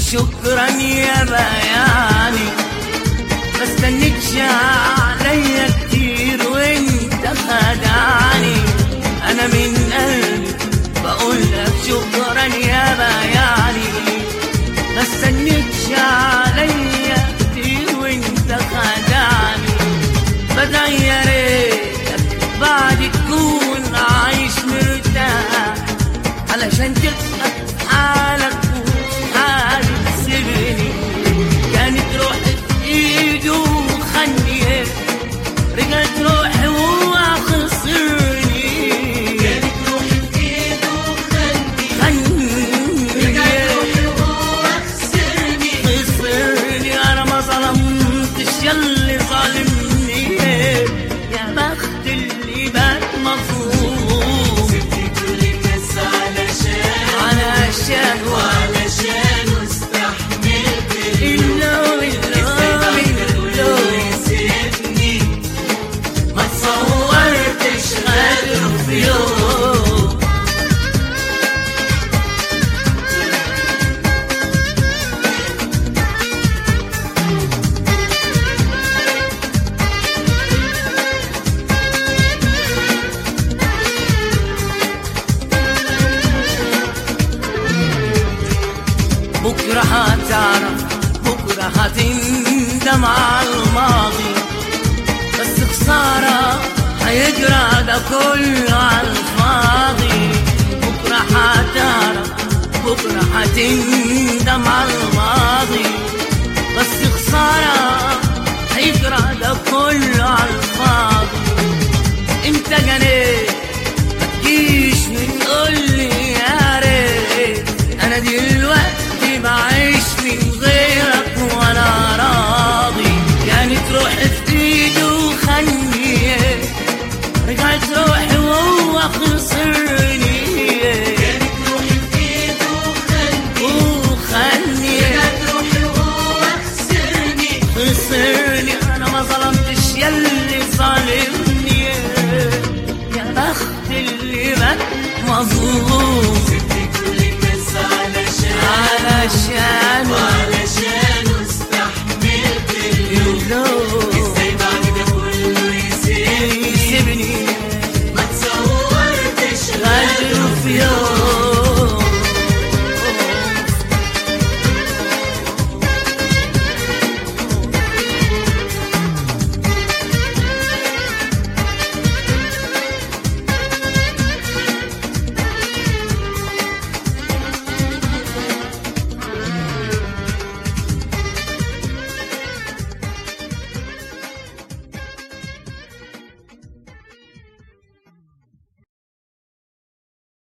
شكرا يا بياني، ما استنيتش عليا كتير وانت خدعني. انا من قلبي بقول لك شكرا يا بياني، ما استنيتش عليا كتير وانت خدعني. بدعي يا ريتك بعد تكون عايش مرتاح، علشان تبقى حالك وحالي تسيبني. كانت روحي في ايده وخني، رجعت روحي وهو خسرني. كانت روحي في ايده وخني، رجعت روحي وهو خسرني. انا ما ظلمتش ياللي ظالمني، يا بخت اللي بات مظلوم. سبت كل الناس علشان واستحملت اللوم يسيبني. ما تصورتش غدر في يوم. بكرة هتعرف، بكرة هتندم على الماضي، بس خسارة هيجرى ده كله على الفاضي. بكرة هتعرف، بكرة هتندم على الماضي، بس خسارة هيجرى ده كله على الفاضي. انت جنيت ما تجيش وتقولي يا ريت، انا دلوقتي بعيش من غيرك وانا راضي. كانت روحي في ايده وخني، رجعت روحي وهو خسرني. كانت روحي في ايده وخني، رجعت روحي وهو خسرني. انا ما ظلمتش ياللي ظالمني، يا بخت اللي بات مظلوم.